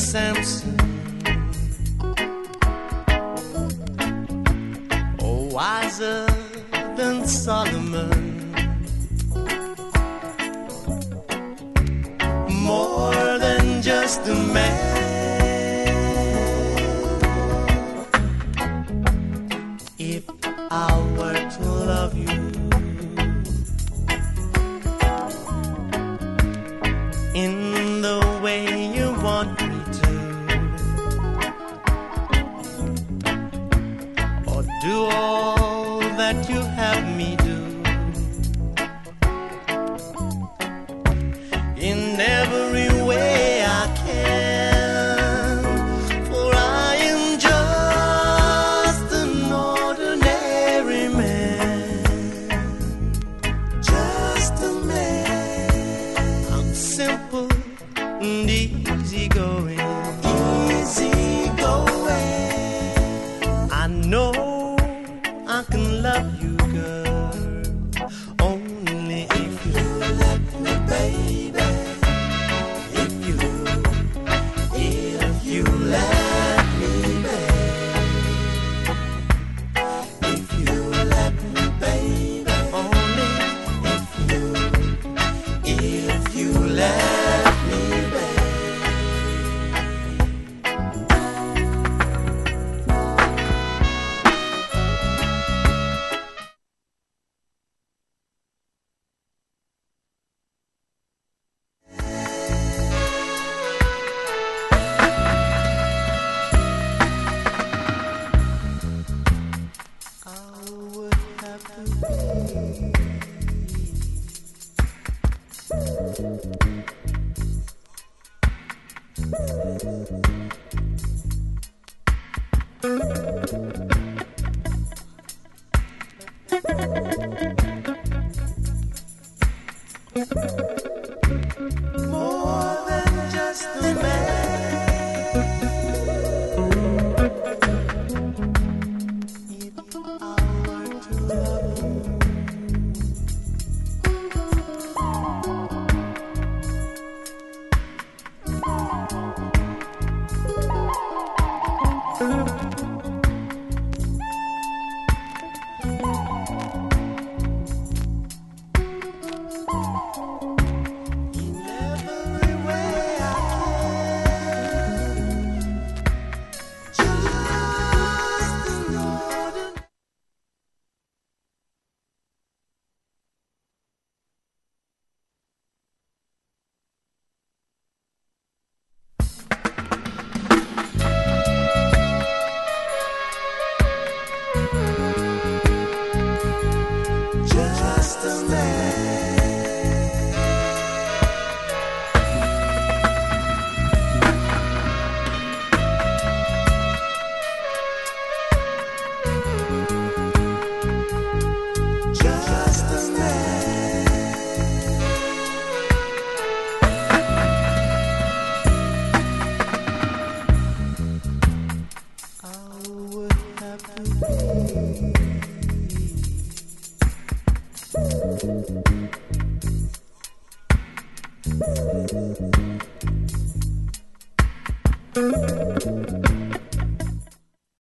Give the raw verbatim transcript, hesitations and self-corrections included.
Samson, or wiser than Solomon, more than just a man. If I were to love you in the way you want me to, or do all that you have me do, in every way I can, for I am just an ordinary man, just a man. I'm simple and easy going, easy going. I know I can love you, girl, only if you let me, baby. If you, if you let me, baby. If you let me, baby. Only if you, if you let me, baby. I would have to more than just a man. If I were to love you in every way I can, just an ordinary. Just a man. Just a man. I would have to be